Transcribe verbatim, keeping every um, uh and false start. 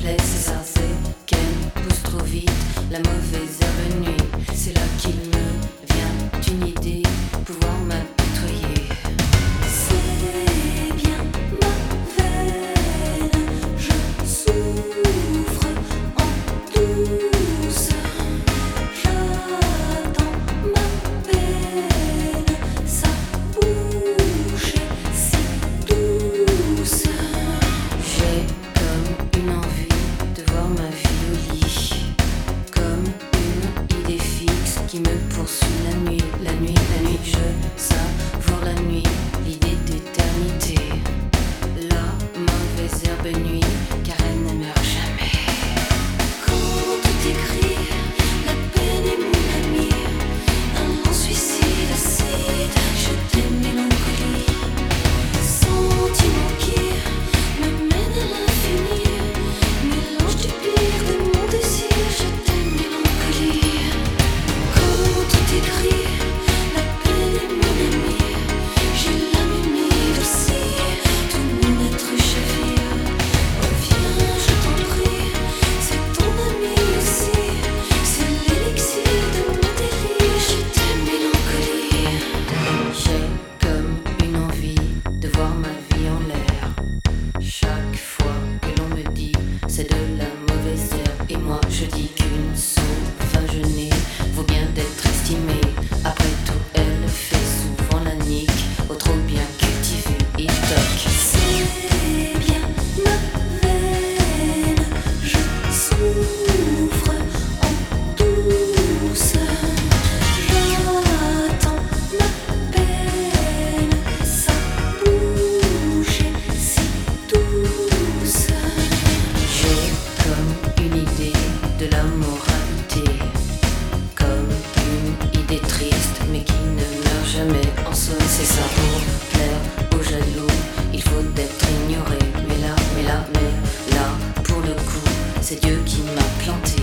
plaît, c'est ça, c'est qu'elle pousse trop vite. La mauvaise herbe nuit, c'est là qu'il me vient une idée, pouvoir m'apitoyer. C'est bien ma veine, je souffre en douce. J'attends ma peine, sa bouche est si douce. J'ai comme une envie de voir ma vie au lit, comme une idée fixe qui me poursuit la nuit, la nuit, la nuit. Je savoure la nuit, l'idée d'éternité. La mauvaise herbe nuit, car elle ne meurt jamais. Quand tout est gris, la peine est mon ami. Un lent suicide acide, je t'aime mélancolie. Sentiment qui me mène à l'infini, mélange du pire de mon désir, je t'aime mélancolie. Quand tout est gris, la peine est mon ami. J'ai l'âme humide aussi, tout mon être chavire. Reviens, je t'en prie, c'est ton ami aussi. C'est l'élixir de mon délire, je t'aime mélancolie. J'ai comme une envie de voir ma vie en l'air. Chaque fois que l'on me dit c'est de la mauvaise herbe, et moi je dis qu'une sauvageonnée vaut bien d'être estimée. Après tout, elle fait souvent la nique au trop bien cultivé et toc. C'est bien ma veine, je souffre en douce. J'attends ma peine, sa bouche est si douce. J'ai comme une idée de la moralité, comme une idée triste mais qui ne meurt jamais. En somme, c'est ça, pour plaire aux jaloux, il faut être ignoré. Mais là, mais là, mais là, pour le coup, c'est Dieu qui m'a planté.